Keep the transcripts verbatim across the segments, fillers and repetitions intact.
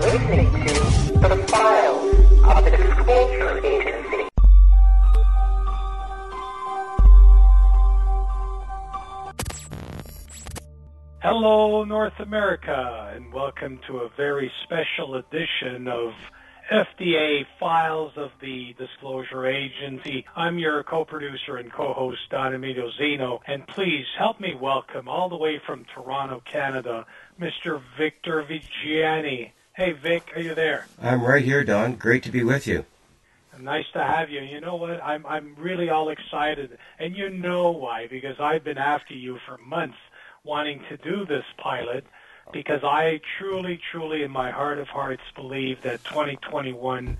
listening to The Files of the Disclosure Agency. Hello, North America, and welcome to a very special edition of F D A Files of the Disclosure Agency. I'm your co-producer and co-host, Don Emilio Zeno, and please help me welcome all the way from Toronto, Canada, Mister Victor Vigiani. Hey, Vic, are you there? I'm right here, Don. Great to be with you. Nice to have you. You know what? I'm I'm really all excited, and you know why, because I've been after you for months wanting to do this pilot, because I truly, truly, in my heart of hearts, believe that twenty twenty-one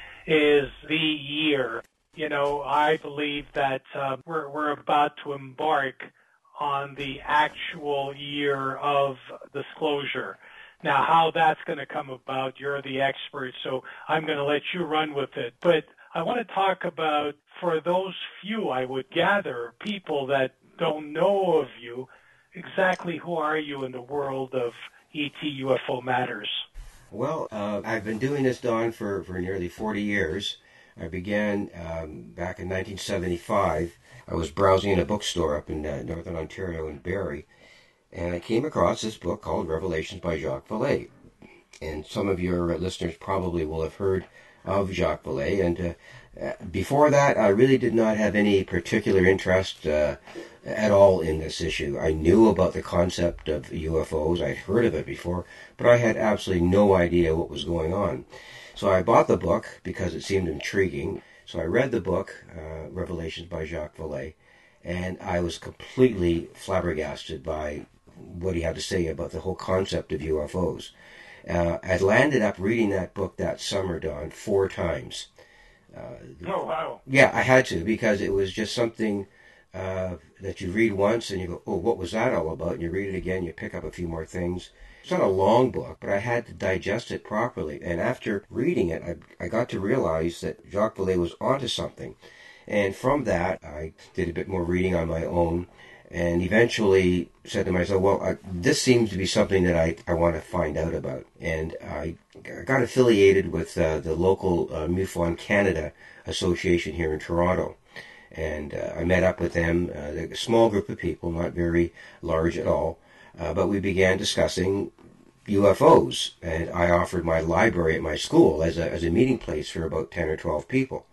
is the year. You know, I believe that uh, we're we're about to embark on the actual year of disclosure. Now, how that's going to come about, you're the expert, so I'm going to let you run with it. But I want to talk about, for those few, I would gather, people that don't know of you, exactly who are you in the world of E T U F O matters? Well, uh, I've been doing this, Don, for, for nearly forty years. I began um, back in nineteen seventy-five. I was browsing in a bookstore up in uh, Northern Ontario in Barrie, and I came across this book called Revelations by Jacques Vallée. And some of your listeners probably will have heard of Jacques Vallée. And uh, before that, I really did not have any particular interest uh, at all in this issue. I knew about the concept of U F Os. I'd heard of it before, but I had absolutely no idea what was going on. So I bought the book because it seemed intriguing. So I read the book, uh, Revelations by Jacques Vallée, and I was completely flabbergasted by what he had to say about the whole concept of U F Os. Uh, I landed up reading that book that summer, Don, four times. Uh, oh, wow. Yeah, I had to, because it was just something uh, that you read once and you go, oh, what was that all about? And you read it again, you pick up a few more things. It's not a long book, but I had to digest it properly. And after reading it, I, I got to realize that Jacques Vallée was onto something. And from that, I did a bit more reading on my own, and eventually said to myself, well, I, this seems to be something that I, I want to find out about. And I got affiliated with uh, the local uh, MUFON Canada Association here in Toronto. And uh, I met up with them, uh, a small group of people, not very large at all, uh, but we began discussing U F Os. And I offered my library at my school as a, as a meeting place for about ten or twelve people.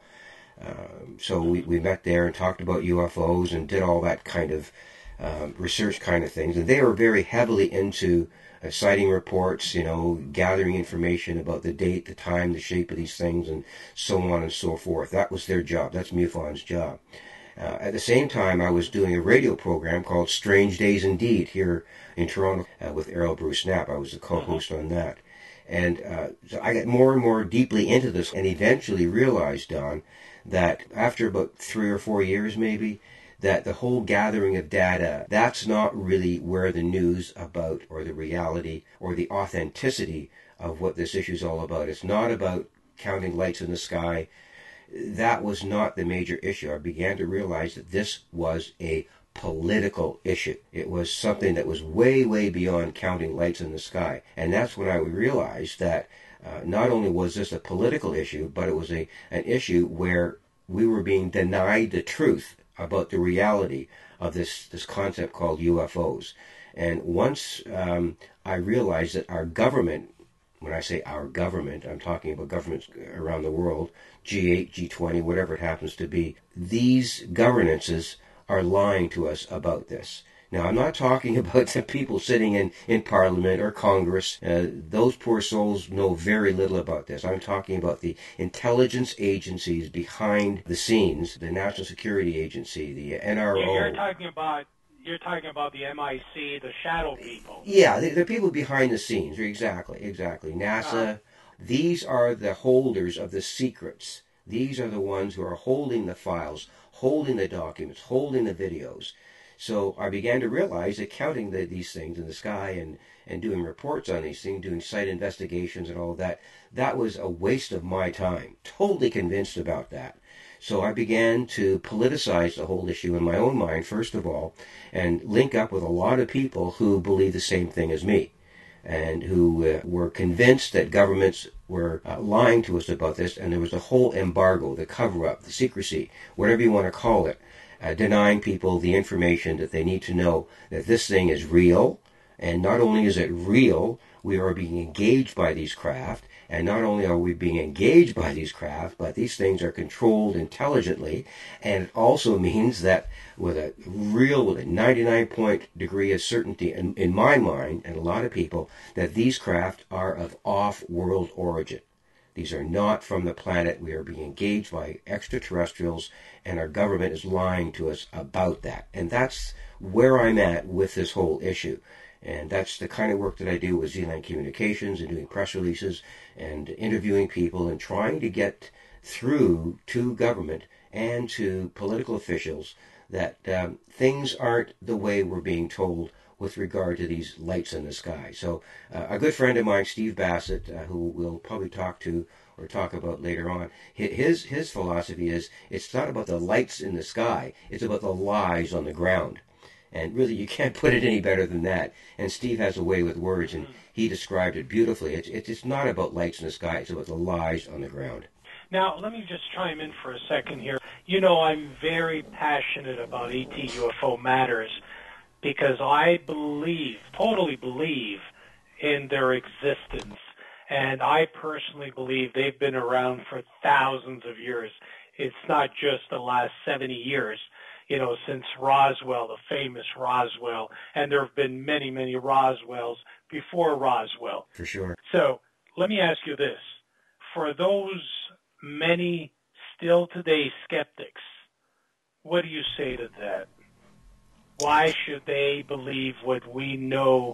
Um, so we, we met there and talked about U F Os and did all that kind of um, research kind of things. And they were very heavily into uh, citing reports, you know, gathering information about the date, the time, the shape of these things, and so on and so forth. That was their job. That's MUFON's job. Uh, at the same time, I was doing a radio program called Strange Days Indeed here in Toronto uh, with Errol Bruce Knapp. I was the co-host on that. And uh, so I got more and more deeply into this and eventually realized, Don, that after about three or four years maybe, that the whole gathering of data, that's not really where the news about or the reality or the authenticity of what this issue is all about. It's not about counting lights in the sky. That was not the major issue. I began to realize that this was a political issue. It was something that was way, way beyond counting lights in the sky. And that's when I realized that Uh, not only was this a political issue, but it was a an issue where we were being denied the truth about the reality of this, this concept called U F Os. And once um, I realized that our government, when I say our government, I'm talking about governments around the world, G eight, G twenty, whatever it happens to be, these governances are lying to us about this. Now, I'm not talking about the people sitting in, in Parliament or Congress. Uh, those poor souls know very little about this. I'm talking about the intelligence agencies behind the scenes, the National Security Agency, the N R O. You're talking about you're talking about the M I C, the shadow people. Yeah, the, the people behind the scenes. Exactly, exactly. NASA. Uh, these are the holders of the secrets. These are the ones who are holding the files, holding the documents, holding the videos. So I began to realize that counting the, these things in the sky and, and doing reports on these things, doing site investigations and all that, that was a waste of my time. Totally convinced about that. So I began to politicize the whole issue in my own mind, first of all, and link up with a lot of people who believe the same thing as me. and who uh, were convinced that governments were uh, lying to us about this, and there was a whole embargo, the cover-up, the secrecy, whatever you want to call it, uh, denying people the information that they need to know that this thing is real, and not only is it real, we are being engaged by these craft, and not only are we being engaged by these craft, but these things are controlled intelligently, and it also means that with a real, with a ninety-nine point degree of certainty in, in my mind, and a lot of people, that these craft are of off-world origin. These are not from the planet. We are being engaged by extraterrestrials, and our government is lying to us about that. And that's where I'm at with this whole issue. And that's the kind of work that I do with Z-Line Communications and doing press releases and interviewing people and trying to get through to government and to political officials that um, things aren't the way we're being told with regard to these lights in the sky. So uh, a good friend of mine, Steve Bassett, uh, who we'll probably talk to or talk about later on, his, his philosophy is it's not about the lights in the sky, it's about the lies on the ground. And really, you can't put it any better than that. And Steve has a way with words, and he described it beautifully. It's, it's not about lights in the sky. It's about the lies on the ground. Now, let me just chime in for a second here. You know, I'm very passionate about E T U F O matters because I believe, totally believe, in their existence. And I personally believe they've been around for thousands of years. It's not just the last seventy years. You know, since Roswell, the famous Roswell, and there have been many, many Roswells before Roswell. For sure. So let me ask you this. For those many still today skeptics, what do you say to that? Why should they believe what we know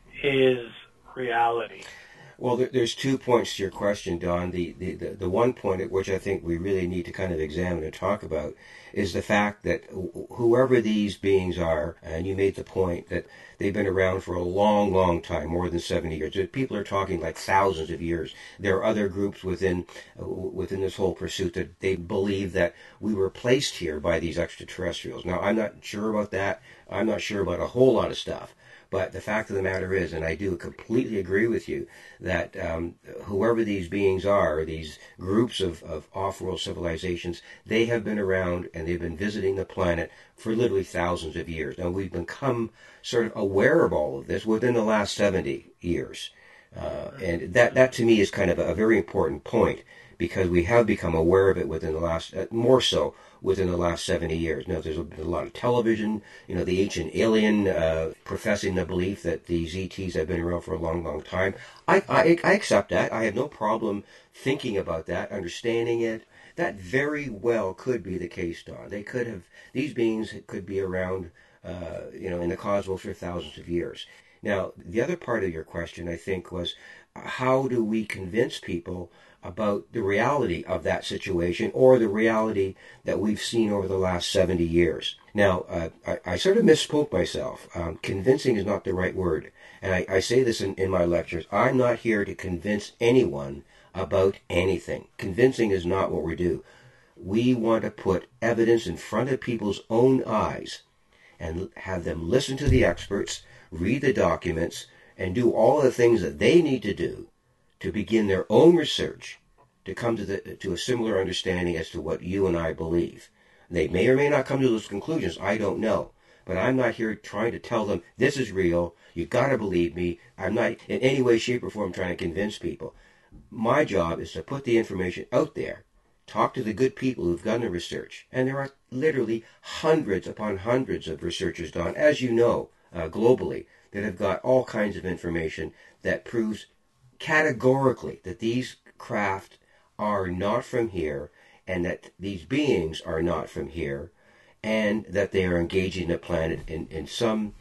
is reality? Well, there's two points to your question, Don. The, the, the, the one point at which I think we really need to kind of examine and talk about is the fact that whoever these beings are, and you made the point that they've been around for a long, long time, more than seventy years. People are talking like thousands of years. There are other groups within uh, within this whole pursuit that they believe that we were placed here by these extraterrestrials. Now, I'm not sure about that. I'm not sure about a whole lot of stuff. But the fact of the matter is, and I do completely agree with you, that um, whoever these beings are, these groups of, of off-world civilizations, they have been around and they've been visiting the planet for literally thousands of years. Now, we've become sort of aware of all of this within the last seventy years. Uh, and that, that to me is kind of a very important point, because we have become aware of it within the last, uh, more so within the last seventy years. Now, there's been a lot of television, you know, the ancient alien uh, professing the belief that these E Ts have been around for a long, long time. I, I, I accept that. I have no problem thinking about that, understanding it. That very well could be the case, Don. They could have, these beings could be around, uh, you know, in the cosmos for thousands of years. Now, the other part of your question, I think, was how do we convince people about the reality of that situation, or the reality that we've seen over the last seventy years. Now, uh, I, I sort of misspoke myself. Um, convincing is not the right word. And I, I say this in, in my lectures. I'm not here to convince anyone about anything. Convincing is not what we do. We want to put evidence in front of people's own eyes and have them listen to the experts, read the documents, and do all the things that they need to do to begin their own research to come to the to a similar understanding as to what you and I believe. They may or may not come to those conclusions. I don't know. But I'm not here trying to tell them, this is real, you got to believe me. I'm not in any way, shape, or form trying to convince people. My job is to put the information out there, talk to the good people who've done the research. And there are literally hundreds upon hundreds of researchers done, as you know, uh, globally, that have got all kinds of information that proves categorically that these craft are not from here, and that these beings are not from here, and that they are engaging the planet in, in some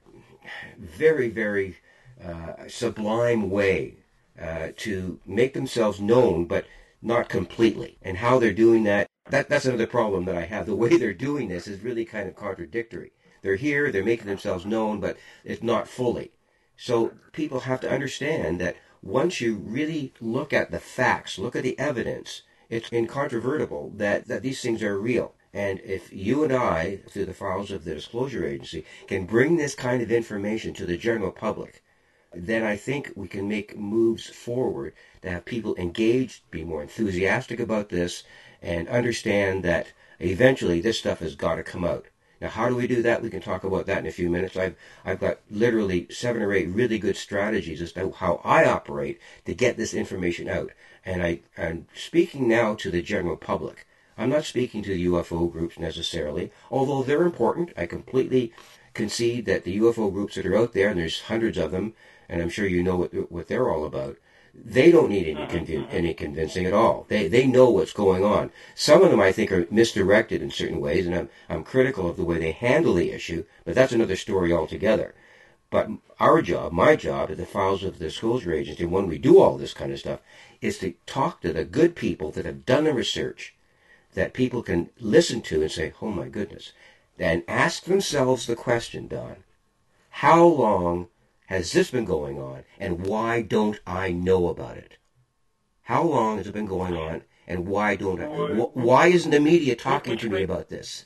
very, very uh, sublime way uh, to make themselves known, but not completely. And how they're doing that, that, that's another problem that I have. The way they're doing this is really kind of contradictory. They're here, they're making themselves known, but it's not fully. So people have to understand that once you really look at the facts, look at the evidence, it's incontrovertible that, that these things are real. And if you and I, through the files of the Disclosure Agency, can bring this kind of information to the general public, then I think we can make moves forward to have people engaged, be more enthusiastic about this, and understand that eventually this stuff has got to come out. Now, how do we do that? We can talk about that in a few minutes. I've I've got literally seven or eight really good strategies as to how I operate to get this information out. And I, I'm speaking now to the general public. I'm not speaking to the U F O groups necessarily, although they're important. I completely concede that the U F O groups that are out there, and there's hundreds of them, and I'm sure you know what, what they're all about, they don't need any, convin- any convincing at all. They they know what's going on. Some of them, I think, are misdirected in certain ways, and I'm, I'm critical of the way they handle the issue, but that's another story altogether. But our job, my job, at the Files of the Disclosure Agency, when we do all this kind of stuff, is to talk to the good people that have done the research, that people can listen to and say, oh my goodness, and ask themselves the question, Don, how long has this been going on, and why don't I know about it? How long has it been going on, and why don't I? Why isn't the media talking to me about this?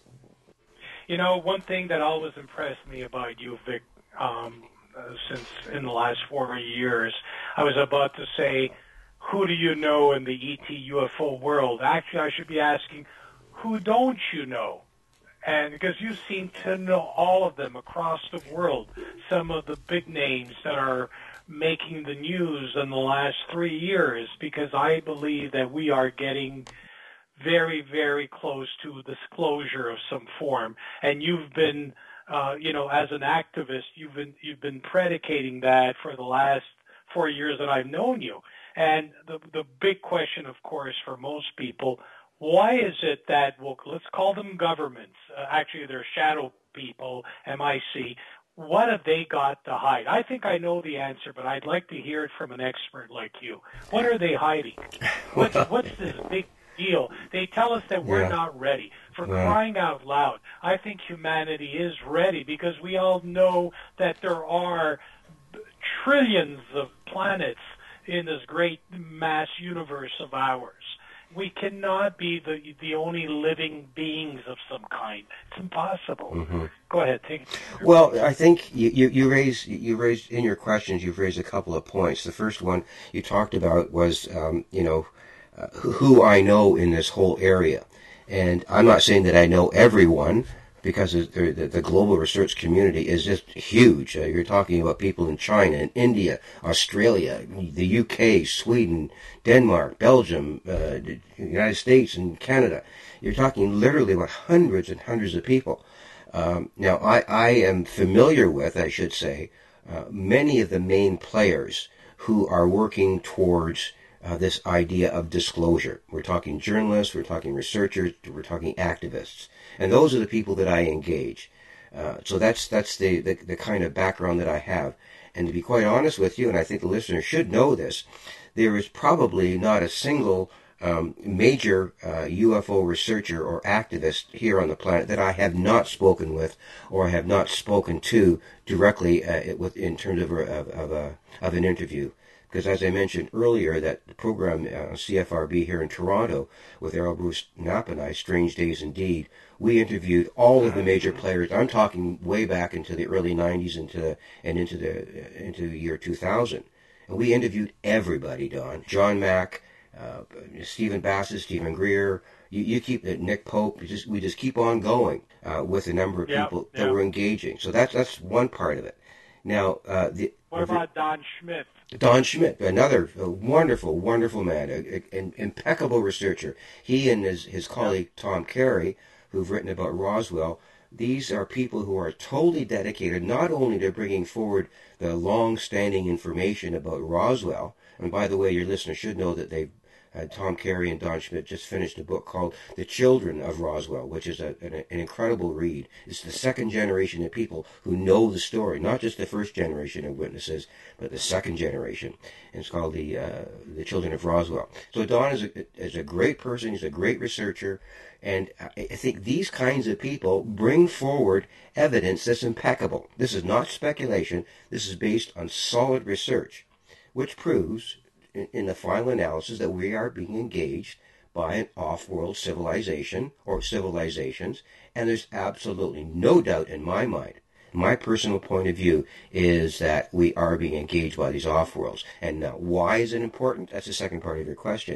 You know, one thing that always impressed me about you, Vic, um, uh, since in the last four years, I was about to say, who do you know in the E T U F O world? Actually, I should be asking, who don't you know? And because you seem to know all of them across the world, some of the big names that are making the news in the last three years, because I believe that we are getting very, very close to disclosure of some form. And you've been, uh, you know, as an activist, you've been you've been predicating that for the last four years that I've known you. And the the big question, of course, for most people, why is it that, well, let's call them governments, uh, actually they're shadow people, M I C, what have they got to hide? I think I know the answer, but I'd like to hear it from an expert like you. What are they hiding? What's, what's this big deal? They tell us that we're Yeah. not ready. For Yeah. crying out loud, I think humanity is ready, because we all know that there are trillions of planets in this great mass universe of ours. We cannot be the the only living beings of some kind. It's impossible. Mm-hmm. Go ahead, take it. Well, I think you, you, you raised you raised in your questions. You've raised a couple of points. The first one you talked about was, um, you know, uh, who I know in this whole area, and I'm not saying that I know everyone, because the, the, the global research community is just huge. Uh, you're talking about people in China, and India, Australia, the U K, Sweden, Denmark, Belgium, uh, the United States, and Canada. You're talking literally about hundreds and hundreds of people. Um, now, I, I am familiar with, I should say, uh, many of the main players who are working towards uh, this idea of disclosure. We're talking journalists, we're talking researchers, we're talking activists. And those are the people that I engage. Uh, so that's that's the, the, the kind of background that I have. And to be quite honest with you, and I think the listener should know this, there is probably not a single um, major uh, U F O researcher or activist here on the planet that I have not spoken with or have not spoken to directly uh, with, in terms of, of, of, a, of an interview. Because as I mentioned earlier, that program uh, C F R B here in Toronto with Errol Bruce Knapp and I, Strange Days Indeed, we interviewed all of the major players. I'm talking way back into the early nineties into and into the into the year two thousand, and we interviewed everybody. Don, John Mack, uh, Stephen Bassett, Stephen Greer. You, you keep uh, Nick Pope. We just we just keep on going uh, with a number of Yeah, people yeah. that were engaging. So that's that's one part of it. Now, uh, the What about Don Schmidt? Don Schmidt, another uh, wonderful, wonderful man, an impeccable researcher. He and his, his colleague Tom Carey, who've written about Roswell, these are people who are totally dedicated not only to bringing forward the long-standing information about Roswell, and by the way, your listeners should know that they've Uh, Tom Carey and Don Schmidt just finished a book called The Children of Roswell, which is a, an, an incredible read. It's the second generation of people who know the story, not just the first generation of witnesses, but the second generation. And it's called The uh, The Children of Roswell. So Don is a, is a great person. He's a great researcher. And I think these kinds of people bring forward evidence that's impeccable. This is not speculation. This is based on solid research, which proves in the final analysis that we are being engaged by an off-world civilization or civilizations, and there's absolutely no doubt in my mind My personal point of view is that we are being engaged by these off-worlds. And now, why is it important? That's the second part of your question.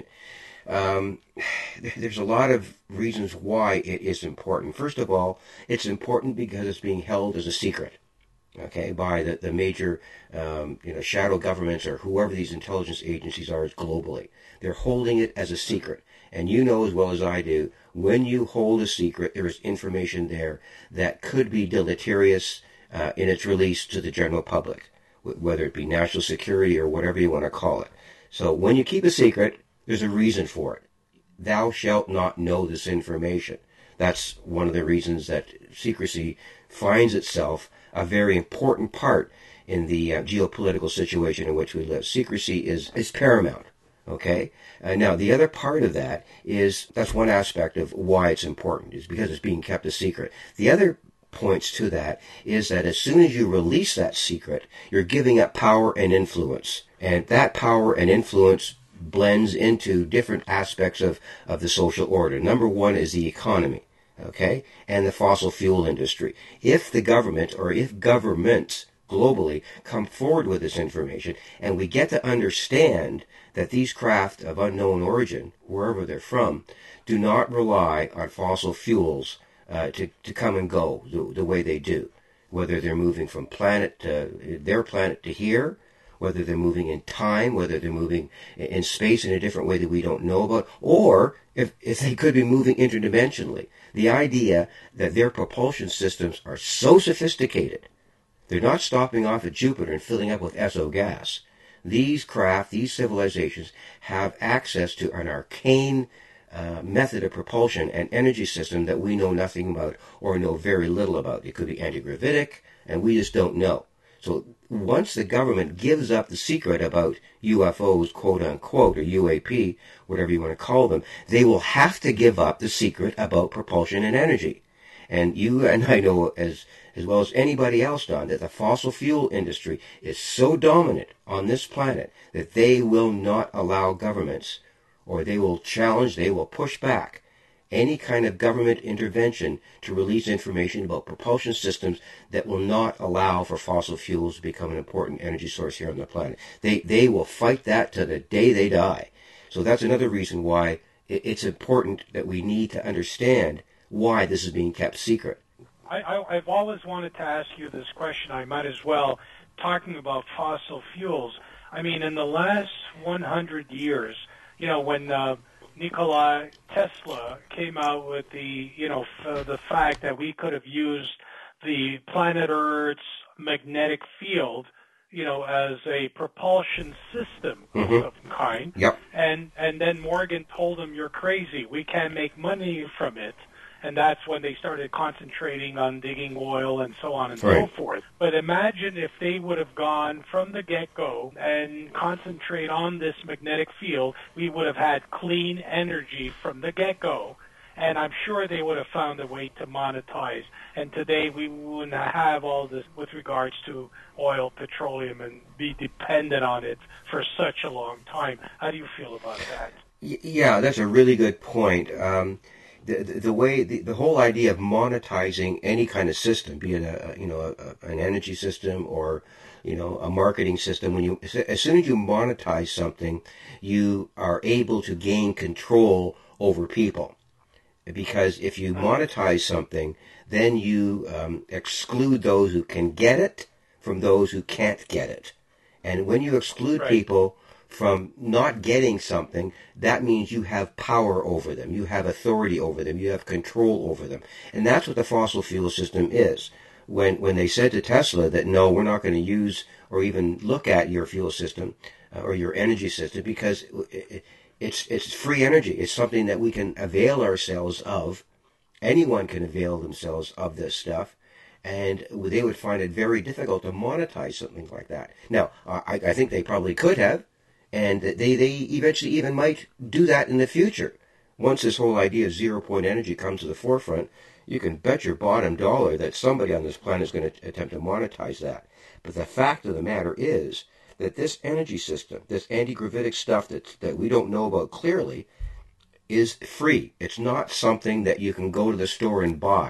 Um, there's a lot of reasons why it is important. First of all, it's important because it's being held as a secret, okay, by the, the major um, you know, shadow governments or whoever these intelligence agencies are globally. They're holding it as a secret. And you know as well as I do, when you hold a secret, there is information there that could be deleterious uh, in its release to the general public, whether it be national security or whatever you want to call it. So when you keep a secret, there's a reason for it. Thou shalt not know this information. That's one of the reasons that secrecy finds itself a very important part in the uh, geopolitical situation in which we live. Secrecy is, is paramount. Okay? Uh, now, the other part of that is, that's one aspect of why it's important, is because it's being kept a secret. The other points to that is that as soon as you release that secret, you're giving up power and influence. And that power and influence blends into different aspects of, of the social order. Number one is the economy, okay, and the fossil fuel industry. If the government, or if governments globally come forward with this information, and we get to understand that these craft of unknown origin, wherever they're from, do not rely on fossil fuels uh, to, to come and go the, the way they do, whether they're moving from planet to, their planet to here, whether they're moving in time, whether they're moving in space in a different way that we don't know about, or if, if they could be moving interdimensionally. The idea that their propulsion systems are so sophisticated, they're not stopping off at Jupiter and filling up with S O gas. These craft, these civilizations, have access to an arcane uh, method of propulsion and energy system that we know nothing about or know very little about. It could be anti-gravitic, and we just don't know. So once the government gives up the secret about U F Os, quote-unquote, or U A P, whatever you want to call them, they will have to give up the secret about propulsion and energy. And you and I know as, as well as anybody else, Don, that the fossil fuel industry is so dominant on this planet that they will not allow governments, or they will challenge, they will push back any kind of government intervention to release information about propulsion systems that will not allow for fossil fuels to become an important energy source here on the planet. They, they will fight that to the day they die. So that's another reason why it's important that we need to understand why this is being kept secret. I, I, I've always wanted to ask you this question. I might as well, talking about fossil fuels. I mean, in the last one hundred years, you know, when uh, Nikola Tesla came out with the, you know, f- the fact that we could have used the planet Earth's magnetic field, you know, as a propulsion system mm-hmm. of some kind. Yep. And and then Morgan told him, "You're crazy. We can't make money from it." And that's when they started concentrating on digging oil and so on and right. so forth. But imagine if they would have gone from the get-go and concentrate on this magnetic field, we would have had clean energy from the get-go. And I'm sure they would have found a way to monetize. And today we wouldn't have all this with regards to oil, petroleum, and be dependent on it for such a long time. How do you feel about that? Yeah, that's a really good point. Um, The, the, the way the, the whole idea of monetizing any kind of system, be it a you know a, an energy system or you know a marketing system, when you as soon as you monetize something, you are able to gain control over people, because if you monetize something, then you um, exclude those who can get it from those who can't get it, and when you exclude right. people from not getting something, that means you have power over them, you have authority over them, you have control over them. And that's what the fossil fuel system is. When when they said to Tesla that, no, we're not going to use or even look at your fuel system uh, or your energy system, because it, it's, it's free energy. It's something that we can avail ourselves of. Anyone can avail themselves of this stuff. And they would find it very difficult to monetize something like that. Now, I, I think they probably could have. And they, they eventually even might do that in the future. Once this whole idea of zero-point energy comes to the forefront, you can bet your bottom dollar that somebody on this planet is going to attempt to monetize that. But the fact of the matter is that this energy system, this anti-gravitic stuff that, that we don't know about clearly, is free. It's not something that you can go to the store and buy.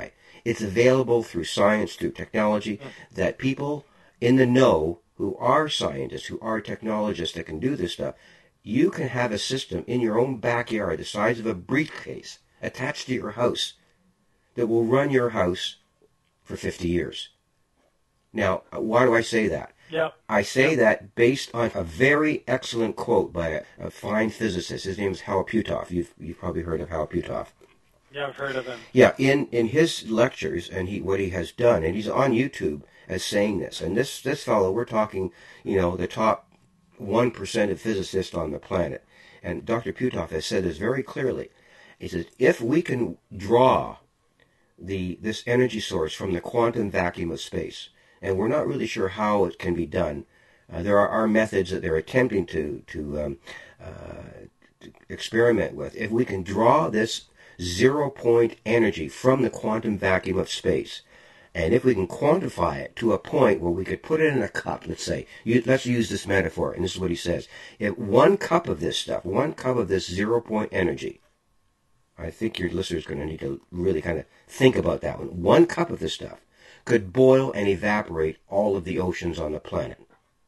It's available through science, through technology, that people in the know who are scientists, who are technologists that can do this stuff, you can have a system in your own backyard the size of a briefcase attached to your house that will run your house for fifty years. Now, why do I say that? Yep. I say Yep. that based on a very excellent quote by a, a fine physicist. His name is Hal Puthoff. You've, you've probably heard of Hal Puthoff. Yeah, I've heard of him. Yeah, in, in his lectures and he what he has done, and he's on YouTube as saying this. And this, this fellow, we're talking, you know, the top one percent of physicists on the planet. And Doctor Puthoff has said this very clearly. He says, if we can draw the this energy source from the quantum vacuum of space, and we're not really sure how it can be done. Uh, there are, are methods that they're attempting to to, um, uh, to experiment with. If we can draw this zero-point energy from the quantum vacuum of space, and if we can quantify it to a point where we could put it in a cup, let's say, you, let's use this metaphor, and this is what he says. If one cup of this stuff, one cup of this zero-point energy, I think your listeners are going to need to really kind of think about that one. One cup of this stuff could boil and evaporate all of the oceans on the planet.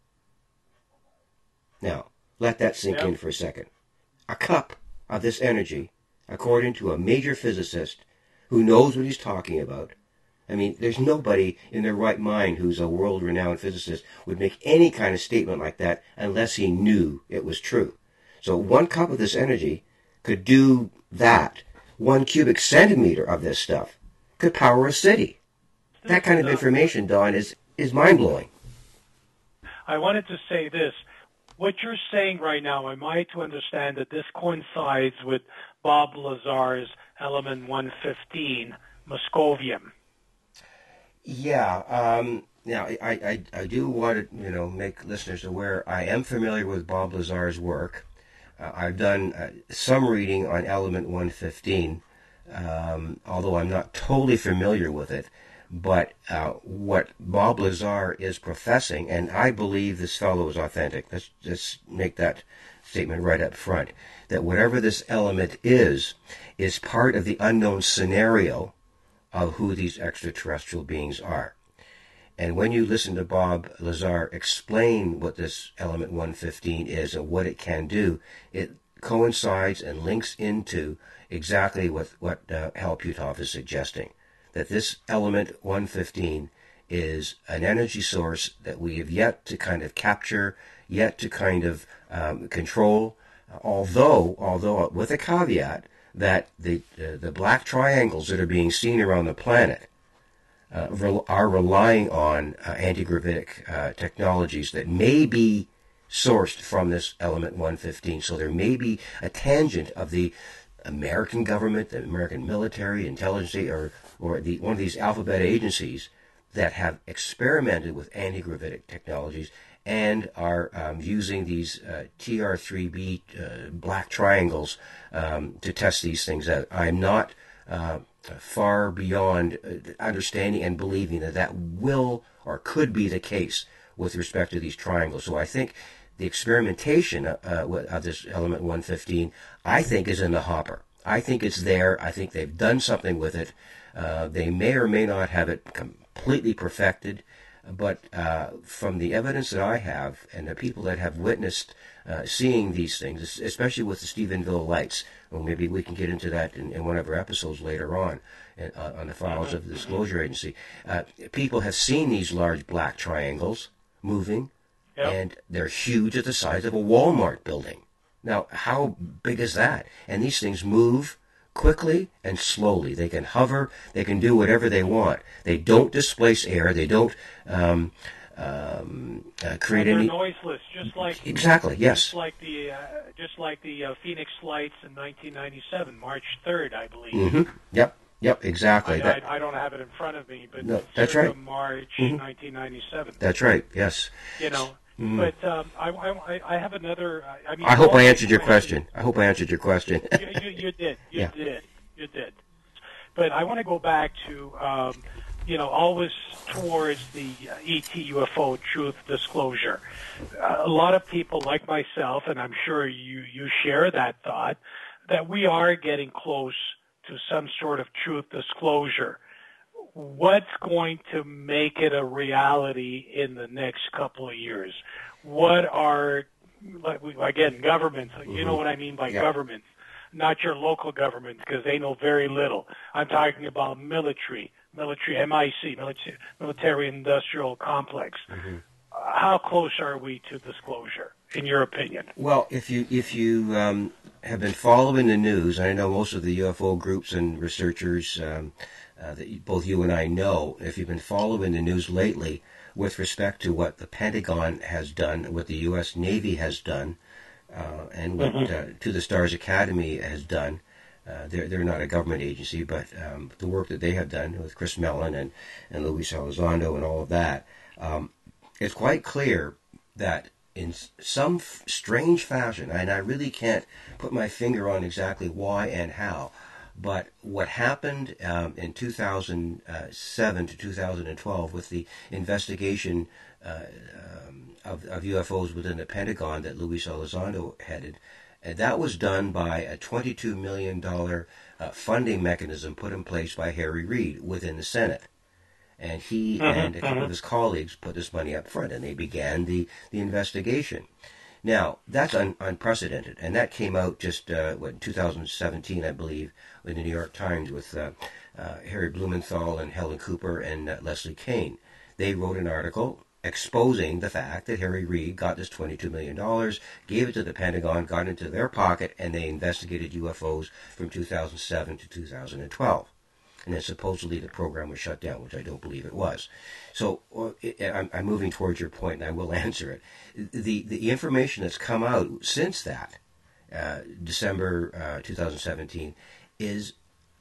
Now, let that sink Yep. in for a second. A cup of this energy, according to a major physicist who knows what he's talking about, I mean, there's nobody in their right mind who's a world-renowned physicist would make any kind of statement like that unless he knew it was true. So one cup of this energy could do that. One cubic centimeter of this stuff could power a city. That kind of information, Don, is, is mind-blowing. I wanted to say this. What you're saying right now, am I to understand that this coincides with Bob Lazar's element one fifteen, Moscovium? Yeah. Um, now, I, I, I do want to, you know, make listeners aware. I am familiar with Bob Lazar's work. Uh, I've done uh, some reading on element one fifteen, um, although I'm not totally familiar with it. But uh, what Bob Lazar is professing, and I believe this fellow is authentic. Let's just make that statement right up front, that whatever this element is, is part of the unknown scenario of who these extraterrestrial beings are. And when you listen to Bob Lazar explain what this element one fifteen is and what it can do, it coincides and links into exactly what, what uh, Hal Puthoff is suggesting. That this element one fifteen is an energy source that we have yet to kind of capture, yet to kind of um, control, although, although with a caveat that the, uh, the black triangles that are being seen around the planet uh, re- are relying on uh, anti-gravitic uh, technologies that may be sourced from this element one fifteen. So there may be a tangent of the American government, the American military, intelligence, or or the one of these alphabet agencies that have experimented with anti-gravitic technologies and are um, using these uh, T R three B uh, black triangles um, to test these things out. I'm not uh, far beyond understanding and believing that that will or could be the case with respect to these triangles. So I think the experimentation uh, of this element one fifteen, I think, is in the hopper. I think it's there. I think they've done something with it. Uh, they may or may not have it completely perfected, but uh, from the evidence that I have and the people that have witnessed uh, seeing these things, especially with the Stephenville lights, well, maybe we can get into that in, in one of our episodes later on uh, on the files of the Disclosure Agency. Uh, people have seen these large black triangles moving, yep. And they're huge at the size of a Walmart building. Now, how big is that? And these things move quickly and slowly. They can hover. They can do whatever they want. They don't displace air. They don't um, um, uh, create well, they're any. noiseless, just like exactly. Yes. Just like the uh, just like the uh, Phoenix Lights in nineteen ninety-seven, March third, I believe. Mm-hmm. Yep. Yep. Exactly. I, that, I, I don't have it in front of me, but no, that's right. March mm-hmm. nineteen ninety-seven. That's right. Yes. You know. Mm. But um, I, I, I have another. I mean, I hope I answered your question. I hope I answered your question. you, you, you did. You yeah. did. You did. But I want to go back to, um, you know, always towards the E T U F O truth disclosure. Uh, a lot of people like myself, and I'm sure you, you share that thought, that we are getting close to some sort of truth disclosure. what's going to make it a reality in the next couple of years? What are, like we, again, governments, mm-hmm. you know what I mean by yeah. governments, not your local government, because they know very little. I'm talking about military, military, M I C, military, military industrial complex. Mm-hmm. How close are we to disclosure, in your opinion? Well, if you if you um, have been following the news, I know most of the U F O groups and researchers um, uh, that both you and I know, if you've been following the news lately with respect to what the Pentagon has done, what the U S Navy has done, uh, and what mm-hmm. uh, To the Stars Academy has done, uh, they're, they're not a government agency, but um, the work that they have done with Chris Mellon and, and Luis Elizondo and all of that, um, it's quite clear that in some f- strange fashion, and I really can't put my finger on exactly why and how, but what happened um, in two thousand seven to two thousand twelve with the investigation uh, um, of, of U F Os within the Pentagon that Luis Elizondo headed, and that was done by a twenty-two million dollars uh, funding mechanism put in place by Harry Reid within the Senate. And he mm-hmm, and a couple mm-hmm. of his colleagues put this money up front, and they began the, the investigation. Now, that's un, unprecedented, and that came out just uh, what, in two thousand seventeen, I believe, in the New York Times with uh, uh, Harry Blumenthal and Helen Cooper and uh, Leslie Kean. They wrote an article exposing the fact that Harry Reid got this twenty-two million dollars, gave it to the Pentagon, got into their pocket, and they investigated U F Os from two thousand seven to two thousand twelve. And then supposedly the program was shut down, which I don't believe it was. So uh, it, I'm, I'm moving towards your point, and I will answer it. The the information that's come out since that, uh, December uh, two thousand seventeen, is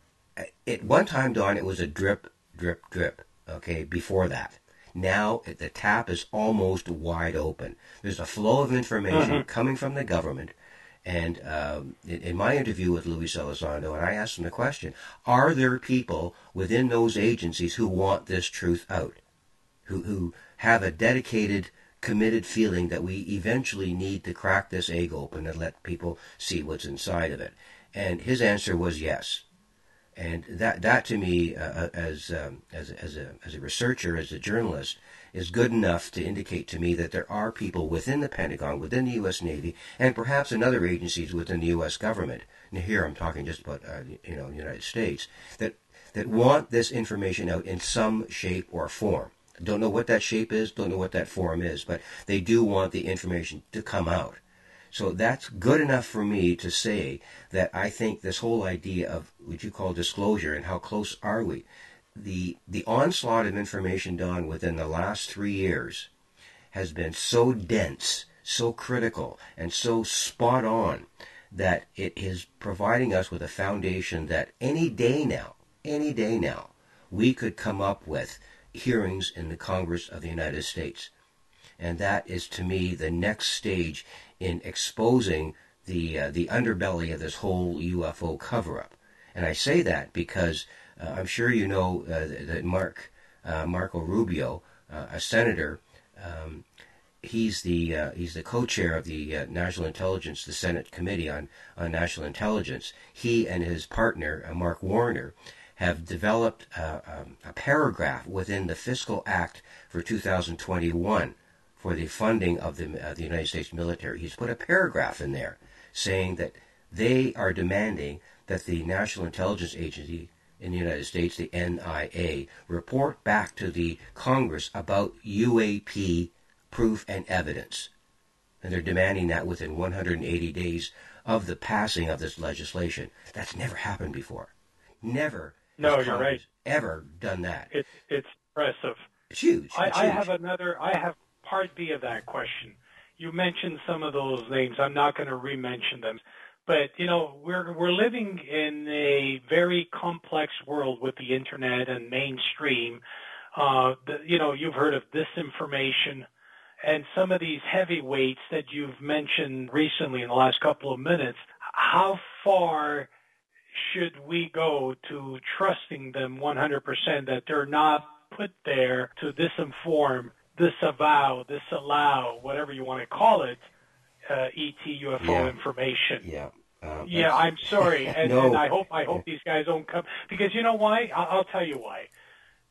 at one time, Don, it was a drip, drip, drip, okay, before that. Now the tap is almost wide open. There's a flow of information mm-hmm. coming from the government. And um, in, in my interview with Luis Elizondo, and I asked him the question, are there people within those agencies who want this truth out, who, who have a dedicated, committed feeling that we eventually need to crack this egg open and let people see what's inside of it? And his answer was yes. And that, that to me, uh, as, um, as, as, a, as a researcher, as a journalist, is good enough to indicate to me that there are people within the Pentagon, within the U S Navy, and perhaps in other agencies within the U S government, and here I'm talking just about uh, you know, the United States, that, that want this information out in some shape or form. Don't know what that shape is, don't know what that form is, but they do want the information to come out. So that's good enough for me to say that I think this whole idea of what you call disclosure and how close are we, the the onslaught of information done within the last three years has been so dense, so critical, and so spot on that it is providing us with a foundation that any day now, any day now, we could come up with hearings in the Congress of the United States. And that is, to me, the next stage in exposing the uh, the underbelly of this whole U F O cover-up. And I say that because uh, I'm sure you know uh, that Mark uh, Marco Rubio, uh, a senator, um, he's the uh, he's the co-chair of the uh, National Intelligence, the Senate Committee on, on National Intelligence. He and his partner, uh, Mark Warner, have developed uh, um, a paragraph within the Fiscal Act for two thousand twenty-one for the funding of the, uh, the United States military. He's put a paragraph in there saying that they are demanding that the National Intelligence Agency in the United States, the N I A, report back to the Congress about U A P proof and evidence. And they're demanding that within one hundred eighty days of the passing of this legislation. That's never happened before. Never. No, you're right. Ever done that. It, it's impressive. It's huge. I, it's I huge. have another, I have part B of that question. You mentioned some of those names. I'm not going to re-mention them. But, you know, we're we're living in a very complex world with the Internet and mainstream. Uh, the, you know, you've heard of disinformation and some of these heavyweights that you've mentioned recently in the last couple of minutes. How far should we go to trusting them one hundred percent that they're not put there to disinform, disavow, disallow, whatever you want to call it, uh, E T U F O yeah. information? Yeah. Um, yeah, I'm sorry, and, no. and I hope I hope these guys don't come, because you know why? I'll, I'll tell you why.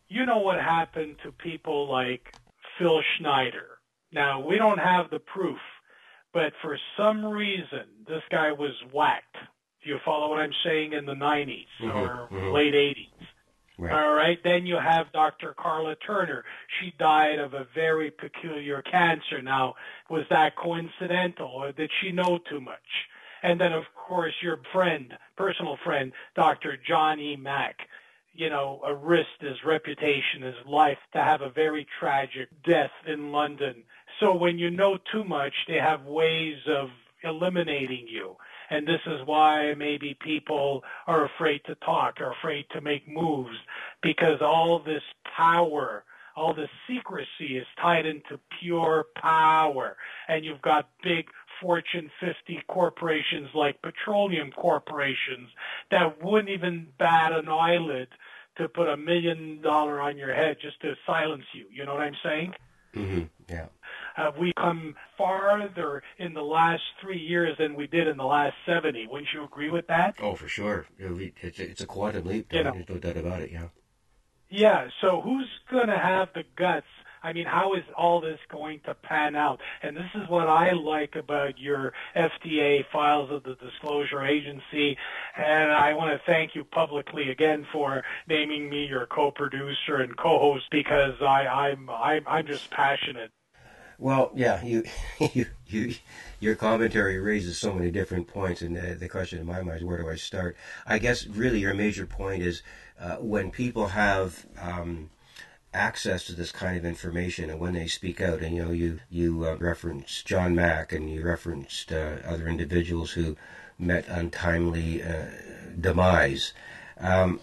you know what happened to people like Phil Schneider. Now, we don't have the proof, but for some reason, this guy was whacked. Do you follow what I'm saying? In the nineties mm-hmm, or mm-hmm. late eighties. Right. All right. Then you have Doctor Carla Turner. She died of a very peculiar cancer. Now, was that coincidental, or did she know too much? And then, of course, your friend, personal friend, Doctor John E. Mack, you know, risked his reputation, his life, to have a very tragic death in London. So when you know too much, they have ways of eliminating you. And this is why maybe people are afraid to talk, are afraid to make moves, because all this power, all this secrecy is tied into pure power. And you've got big Fortune fifty corporations like petroleum corporations that wouldn't even bat an eyelid to put a million dollar on your head just to silence you. You know what I'm saying? Mm-hmm. Yeah. Have we come farther in the last three years than we did in the last seventy? Wouldn't you agree with that? Oh, for sure. It's a, it's a quantum leap. You know. There's no doubt about it, yeah. Yeah, so who's going to have the guts? I mean, how is all this going to pan out? And this is what I like about your F D A files of the Disclosure Agency. And I want to thank you publicly again for naming me your co-producer and co-host, because I, I'm, I'm, I'm just passionate. Well, yeah, you, you, you, your commentary raises so many different points, and the, the question in my mind is, where do I start? I guess really your major point is uh, when people have um, access to this kind of information, and when they speak out, and you know, you you uh, referenced John Mack, and you referenced uh, other individuals who met untimely uh, demise. Um,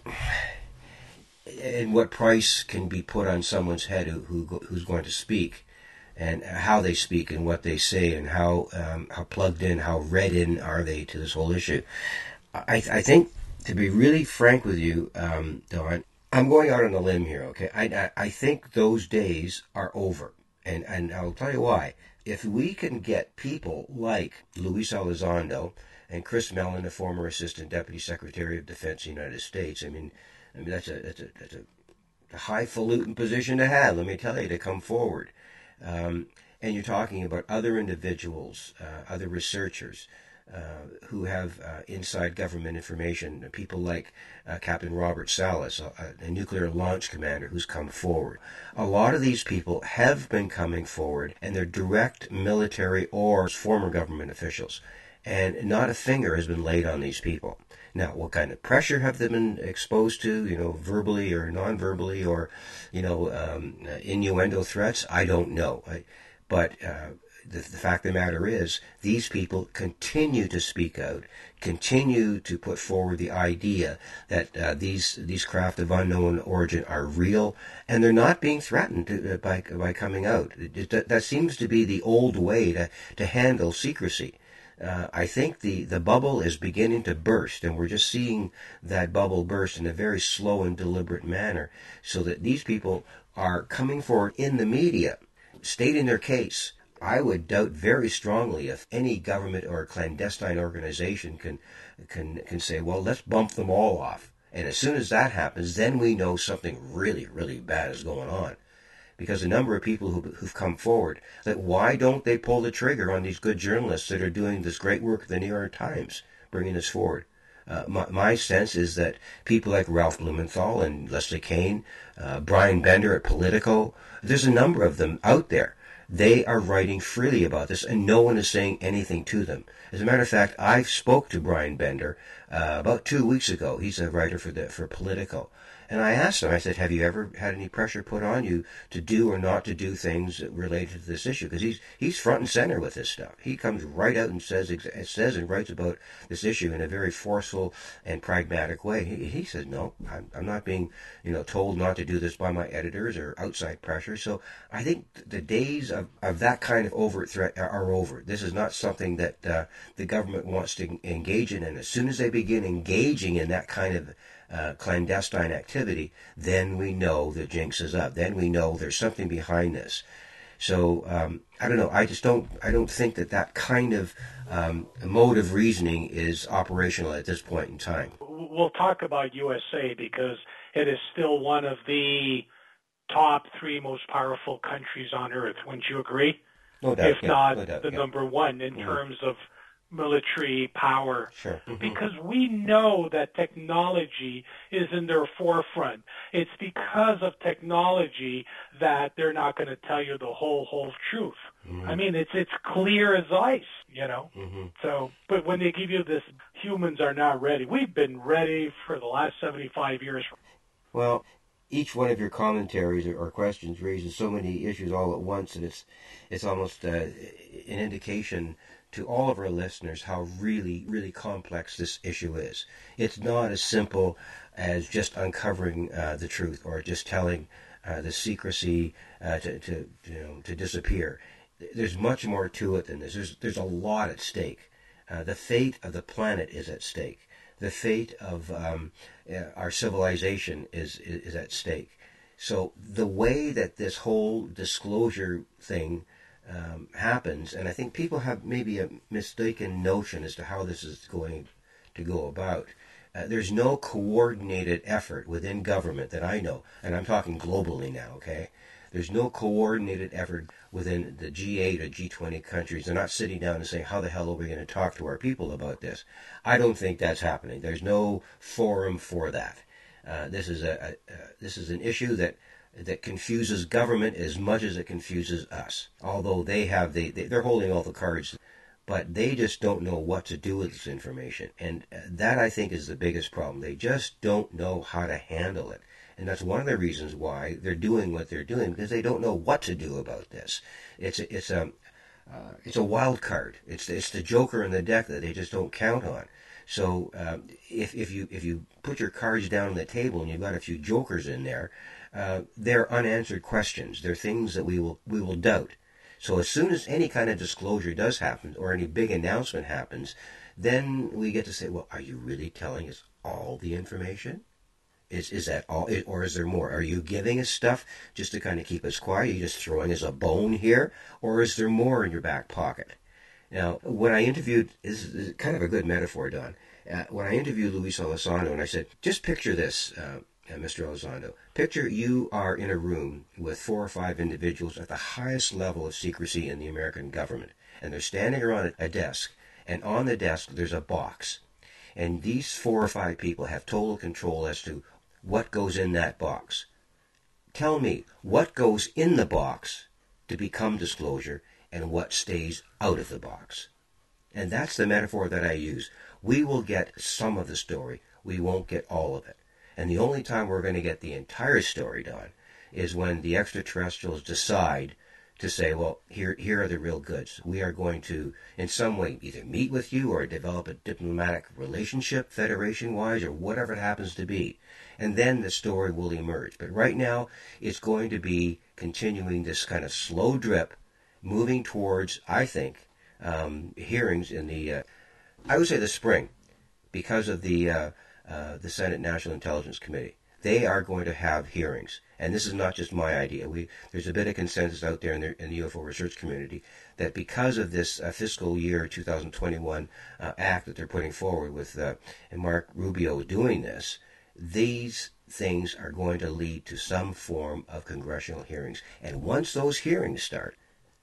and what price can be put on someone's head who, who who's going to speak, and how they speak and what they say, and how um, how plugged in, how read in are they to this whole issue. I, I think, to be really frank with you, um, Don, I'm going out on a limb here, okay? I, I, I think those days are over, and, and I'll tell you why. If we can get people like Luis Elizondo and Chris Mellon, the former Assistant Deputy Secretary of Defense of the United States, I mean, I mean that's a that's a that's a highfalutin position to have, let me tell you, to come forward. Um, and you're talking about other individuals, uh, other researchers uh, who have uh, inside government information, people like uh, Captain Robert Salas, a, a nuclear launch commander who's come forward. A lot of these people have been coming forward, and they're direct military or former government officials, and not a finger has been laid on these people. Now, what kind of pressure have they been exposed to, you know, verbally or non-verbally, or, you know, um, innuendo threats? I don't know. I, but uh, the, the fact of the matter is, these people continue to speak out, continue to put forward the idea that uh, these these craft of unknown origin are real, and they're not being threatened to, uh, by by coming out. It, it, that seems to be the old way to, to handle secrecy. Uh, I think the, the bubble is beginning to burst, and we're just seeing that bubble burst in a very slow and deliberate manner, so that these people are coming forward in the media, stating their case. I would doubt very strongly if any government or clandestine organization can can can say, well, let's bump them all off. And as soon as that happens, then we know something really, really bad is going on. Because a number of people who, who've come forward, that why don't they pull the trigger on these good journalists that are doing this great work at the New York Times, bringing this forward? Uh, my, my sense is that people like Ralph Blumenthal and Leslie Kean, uh, Brian Bender at Politico, there's a number of them out there. They are writing freely about this, and no one is saying anything to them. As a matter of fact, I spoke to Brian Bender uh, about two weeks ago. He's a writer for the for Politico. And I asked him, I said, have you ever had any pressure put on you to do or not to do things related to this issue? Because he's he's front and center with this stuff. He comes right out and says says and writes about this issue in a very forceful and pragmatic way. He, he says, no, I'm, I'm not being you know told not to do this by my editors or outside pressure. So I think the days of, of that kind of overt threat are, are over. This is not something that uh, the government wants to engage in. And as soon as they begin engaging in that kind of Uh, clandestine activity, then we know the jinx is up. Then we know there's something behind this. So um, I don't know. I just don't. I don't think that that kind of um, mode of reasoning is operational at this point in time. We'll talk about U S A because it is still one of the top three most powerful countries on earth. Wouldn't you agree? No doubt. If yeah, not no doubt, the yeah. number one in Mhm. terms of military power. Sure. Mhm. Because we know that technology is in their forefront. It's because of technology that they're not going to tell you the whole whole truth. Mhm. I mean, it's it's clear as ice, you know. Mhm. So, but when they give you this, humans are not ready. We've been ready for the last seventy-five years. Well, each one of your commentaries or, or questions raises so many issues all at once, and it's it's almost uh, an indication to all of our listeners how really, really complex this issue is. It's not as simple as just uncovering uh, the truth or just telling uh, the secrecy uh, to, to you know to disappear. There's much more to it than this. There's there's a lot at stake. Uh, the fate of the planet is at stake. The fate of um, uh, our civilization is, is is at stake. So the way that this whole disclosure thing um, happens, and I think people have maybe a mistaken notion as to how this is going to go about. Uh, there's no coordinated effort within government that I know, and I'm talking globally now, okay? There's no coordinated effort within the G eight or G twenty countries. They're not sitting down and saying, how the hell are we going to talk to our people about this? I don't think that's happening. There's no forum for that. Uh, this is a, a uh, this is an issue that that confuses government as much as it confuses us. Although they have the they, they're holding all the cards, but they just don't know what to do with this information, and that I think is the biggest problem. They just don't know how to handle it. And that's one of the reasons why they're doing what they're doing, because they don't know what to do about this. It's a, it's a uh, it's a wild card. It's it's the joker in the deck that they just don't count on. So um, if if you if you put your cards down on the table and you've got a few jokers in there, uh, they're unanswered questions. They're things that we will we will doubt. So as soon as any kind of disclosure does happen or any big announcement happens, then we get to say, well, are you really telling us all the information? Is is that all, or is there more? Are you giving us stuff just to kind of keep us quiet? Are you just throwing us a bone here? Or is there more in your back pocket? Now, when I interviewed, this is kind of a good metaphor, Don. Uh, when I interviewed Luis Elizondo, and I said, just picture this, uh, uh, Mister Elizondo. Picture you are in a room with four or five individuals at the highest level of secrecy in the American government. And they're standing around a desk. And on the desk, there's a box. And these four or five people have total control as to what goes in that box. Tell me, what goes in the box to become disclosure and what stays out of the box? And that's the metaphor that I use. We will get some of the story. We won't get all of it. And the only time we're going to get the entire story done is when the extraterrestrials decide to say, well, here here are the real goods. We are going to, in some way, either meet with you or develop a diplomatic relationship, Federation-wise, or whatever it happens to be. And then the story will emerge. But right now, it's going to be continuing this kind of slow drip, moving towards, I think, um, hearings in the, uh, I would say the spring, because of the uh, uh, the Senate National Intelligence Committee. They are going to have hearings. And this is not just my idea. We, there's a bit of consensus out there in the, in the U F O research community that because of this uh, fiscal year two thousand twenty-one uh, act that they're putting forward with uh, and Mark Rubio doing this, these things are going to lead to some form of congressional hearings. And once those hearings start,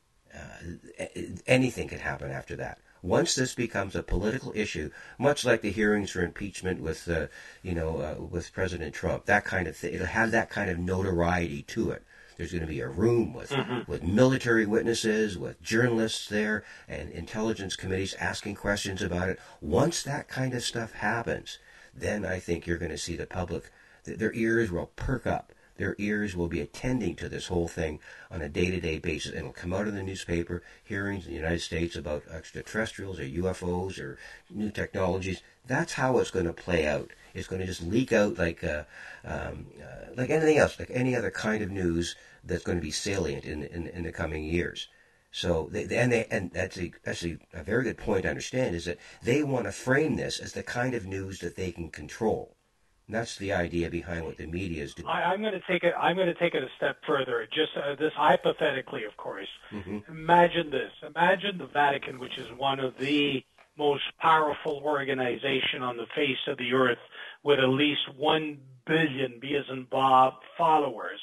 uh, anything can happen after that. Once this becomes a political issue, much like the hearings for impeachment with, uh, you know, uh, with President Trump, that kind of thing, it'll have that kind of notoriety to it. There's going to be a room with mm-hmm. with military witnesses, with journalists there, and intelligence committees asking questions about it. Once that kind of stuff happens, then I think you're going to see the public, their ears will perk up. Their ears will be attending to this whole thing on a day-to-day basis. It'll come out in the newspaper, hearings in the United States about extraterrestrials or U F Os or new technologies. That's how it's going to play out. It's going to just leak out like uh, um, uh, like anything else, like any other kind of news that's going to be salient in in, in the coming years. So they, and they and that's a actually a very good point to understand is that they want to frame this as the kind of news that they can control. And that's the idea behind what the media is doing. I, I'm going to take it. I'm going to take it a step further. Just uh, this hypothetically, of course. Mm-hmm. Imagine this. Imagine the Vatican, which is one of the most powerful organization on the face of the earth, with at least one billion, B as in Bob, followers.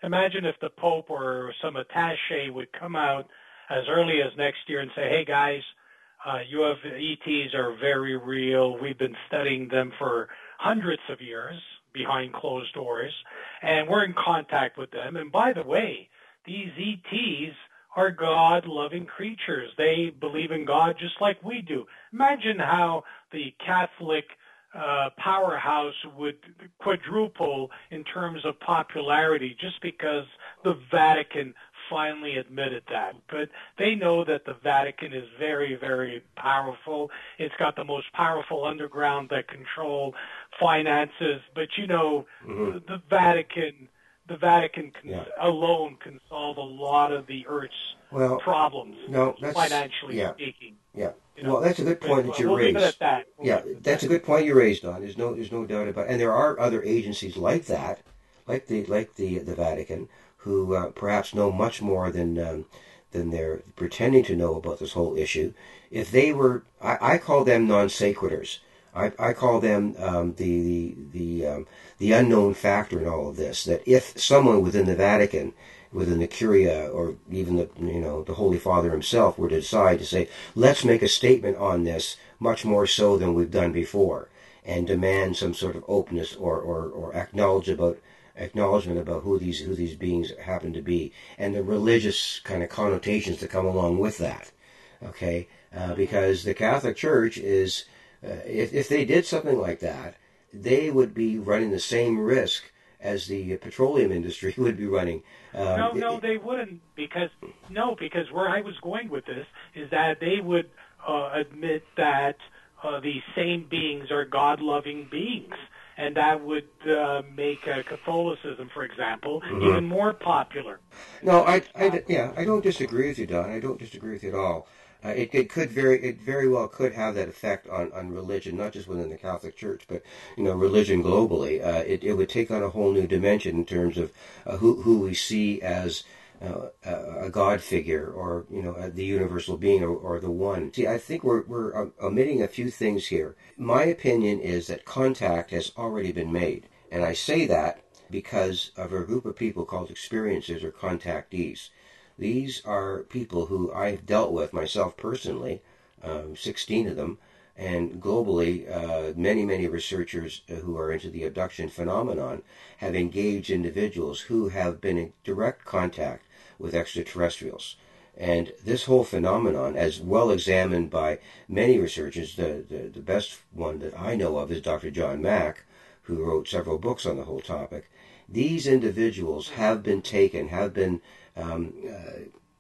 imagine if the Pope or some attaché would come out as early as next year and say, hey guys, uh, U F O E Ts are very real. We've been studying them for hundreds of years behind closed doors, and we're in contact with them. And by the way, these E Ts are God-loving creatures. They believe in God just like we do. Imagine how the Catholic uh, powerhouse would quadruple in terms of popularity just because the Vatican finally admitted that. But they know that the Vatican is very, very powerful. It's got the most powerful underground that control finances. But, you know, mm-hmm. the, the Vatican... The Vatican can, yeah. alone can solve a lot of the Earth's well, problems, no, that's, financially yeah, speaking. Yeah. You know? Well, that's a good point but, that you we'll raised. Leave it at that. We'll yeah, that's that. a good point you raised, Don. There's no, there's no doubt about it. And there are other agencies like that, like the, like the, the Vatican, who uh, perhaps know much more than um, than they're pretending to know about this whole issue. If they were, I, I call them non sequiturs. I, I call them um, the the the, um, the unknown factor in all of this. That if someone within the Vatican, within the Curia, or even the you know the Holy Father himself, were to decide to say, let's make a statement on this, much more so than we've done before, and demand some sort of openness or or, or acknowledge about acknowledgement about who these who these beings happen to be, and the religious kind of connotations that come along with that. Okay, uh, because the Catholic Church is. Uh, if, if they did something like that, they would be running the same risk as the petroleum industry would be running. Um, no, no, they wouldn't, because no, because where I was going with this is that they would uh, admit that uh, these same beings are God-loving beings, and that would uh, make uh, Catholicism, for example, mm-hmm. even more popular. No, I, I, yeah, I don't disagree with you, Don. I don't disagree with you at all. Uh, it, it could very, it very well could have that effect on, on religion, not just within the Catholic Church, but you know, religion globally. Uh, it, it would take on a whole new dimension in terms of uh, who who we see as uh, a God figure, or you know, the universal being, or, or the one. See, I think we're we're omitting a few things here. My opinion is that contact has already been made, and I say that because of a group of people called experiencers or contactees. These are people who I've dealt with myself personally, um, sixteen of them, and globally, uh, many, many researchers who are into the abduction phenomenon have engaged individuals who have been in direct contact with extraterrestrials. And this whole phenomenon, as well examined by many researchers, the, the, the best one that I know of is Doctor John Mack, who wrote several books on the whole topic. These individuals have been taken, have been Um, uh,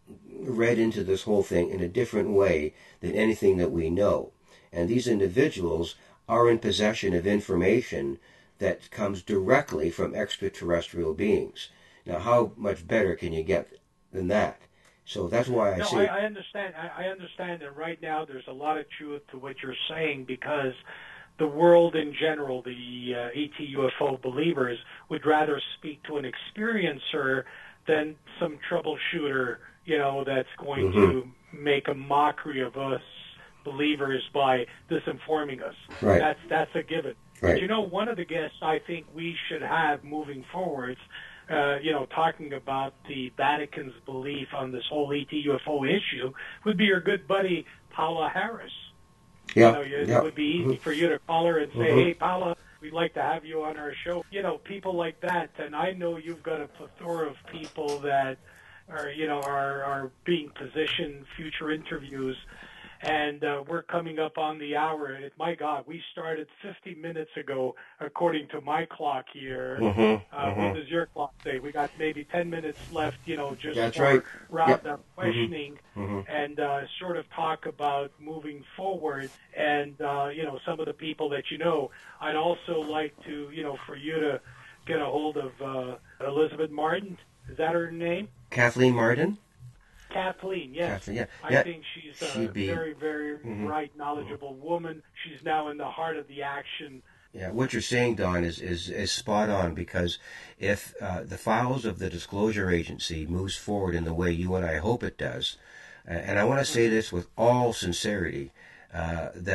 read into this whole thing in a different way than anything that we know. And these individuals are in possession of information that comes directly from extraterrestrial beings. Now, how much better can you get than that? So that's why I no, say... I, I understand. I, I understand that right now there's a lot of truth to what you're saying, because the world in general, the uh, E T U F O believers, would rather speak to an experiencer than some troubleshooter, you know, that's going mm-hmm. to make a mockery of us believers by disinforming us. Right. That's that's a given. Right. But you know, one of the guests I think we should have moving forwards, uh, you know, talking about the Vatican's belief on this whole E T U F O issue, would be your good buddy Paula Harris. Yeah. You know, it yeah. would be easy mm-hmm. for you to call her and say, mm-hmm. hey, Paula, we'd like to have you on our show. You know, people like that. And I know you've got a plethora of people that are, you know, are, are being positioned, future interviews. And uh, we're coming up on the hour. And my God, we started fifty minutes ago, according to my clock here. Mm-hmm, uh, mm-hmm. What does your clock say? We got maybe ten minutes left, you know, just That's for right. round yep. up questioning mm-hmm. and uh, sort of talk about moving forward and, uh, you know, some of the people that you know. I'd also like to, you know, for you to get a hold of uh, Elizabeth Martin. Is that her name? Kathleen Martin? Kathleen, yes. Kathleen, yeah. I yeah. think she's a She'd be, very, very mm-hmm. bright, knowledgeable mm-hmm. woman. She's now in the heart of the action. Yeah, what you're saying, Don, is, is, is spot on, because if uh, the files of the Disclosure Agency moves forward in the way you and I hope it does, uh, and I want to say this with all sincerity, uh, that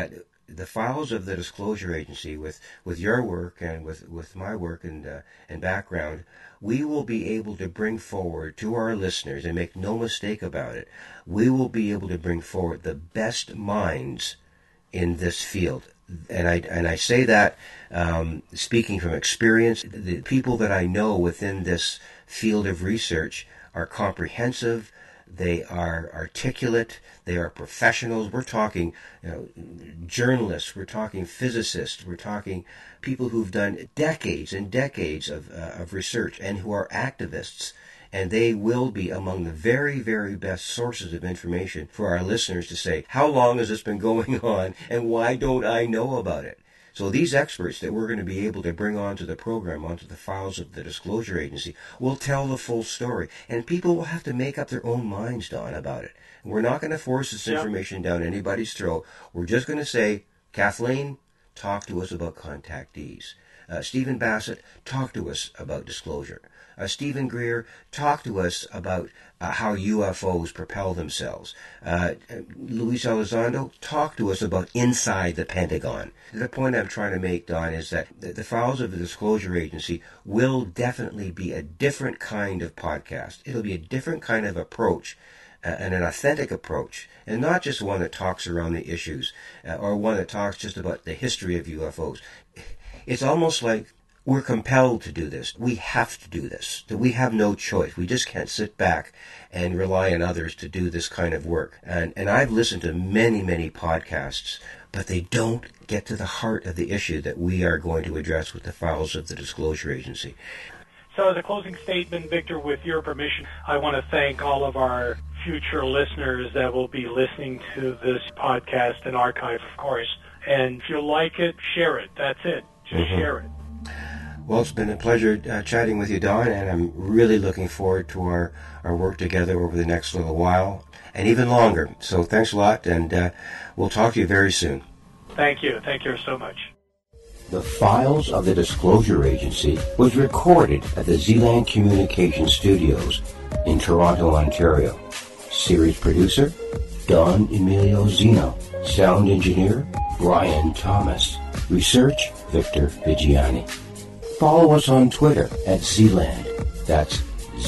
the files of the Disclosure Agency, with, with your work and with, with my work and, uh, and background, we will be able to bring forward to our listeners, and make no mistake about it, we will be able to bring forward the best minds in this field. And I and I say that um, speaking from experience. The people that I know within this field of research are comprehensive. They are articulate. They are professionals. We're talking, you know, journalists. We're talking physicists. We're talking people who've done decades and decades of uh, of research and who are activists. And they will be among the very, very best sources of information for our listeners to say, how long has this been going on and why don't I know about it? So these experts that we're going to be able to bring onto the program, onto the files of the Disclosure Agency, will tell the full story. And people will have to make up their own minds, Don, about it. We're not going to force this information down anybody's throat. We're just going to say, Kathleen, talk to us about contactees. Uh, Stephen Bassett, talk to us about disclosure. Uh, Stephen Greer, talk to us about uh, how U F Os propel themselves. Uh, Luis Elizondo, talk to us about inside the Pentagon. The point I'm trying to make, Don, is that the, the files of the Disclosure Agency will definitely be a different kind of podcast. It'll be a different kind of approach, uh, and an authentic approach, and not just one that talks around the issues, uh, or one that talks just about the history of U F Os. It's almost like we're compelled to do this. We have to do this. That we have no choice. We just can't sit back and rely on others to do this kind of work. And and I've listened to many, many podcasts, but they don't get to the heart of the issue that we are going to address with the files of the Disclosure Agency. So as a closing statement, Victor, with your permission, I want to thank all of our future listeners that will be listening to this podcast and archive, of course. And if you like it, share it. That's it. Just mm-hmm. share it. Well, it's been a pleasure uh, chatting with you, Don, and I'm really looking forward to our, our work together over the next little while, and even longer. So thanks a lot, and uh, we'll talk to you very soon. Thank you. Thank you so much. The Files of the Disclosure Agency was recorded at the Zealand Communications Studios in Toronto, Ontario. Series producer, Don Emilio Zeno. Sound engineer, Brian Thomas. Research, Victor Vigiani. Follow us on Twitter at Zealand. That's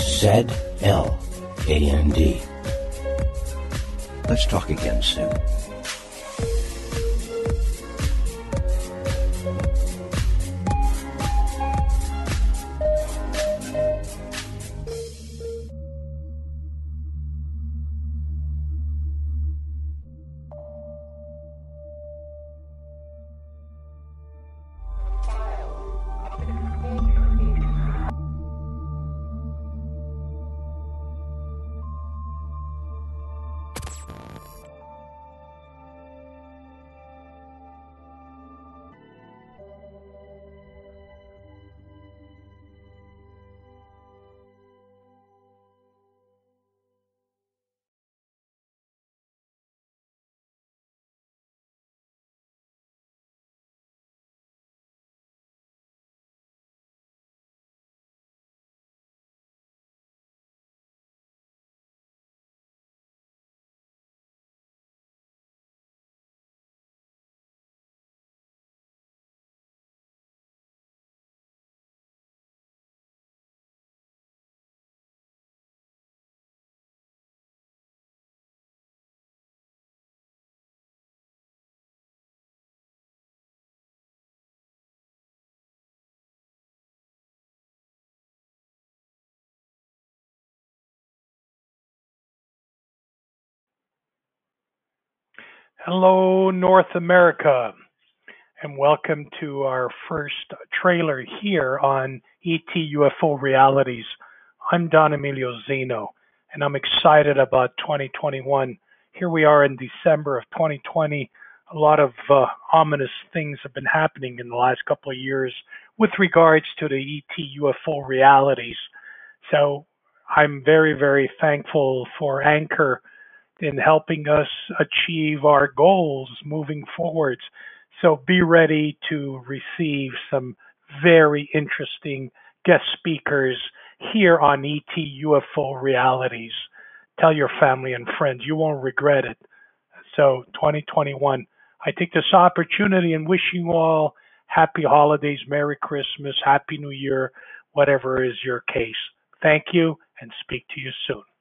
Z L A N D. Let's talk again soon. Hello, North America, and welcome to our first trailer here on E T U F O Realities. I'm Don Emilio Zeno, and I'm excited about twenty twenty-one. Here we are in December of twenty twenty. A lot of uh, ominous things have been happening in the last couple of years with regards to the E T U F O Realities. So I'm very, very thankful for Anchor in helping us achieve our goals moving forwards. So be ready to receive some very interesting guest speakers here on E T U F O Realities. Tell your family and friends, you won't regret it. So twenty twenty-one, I take this opportunity and wishing you all happy holidays, Merry Christmas, Happy New Year, whatever is your case. Thank you, and speak to you soon.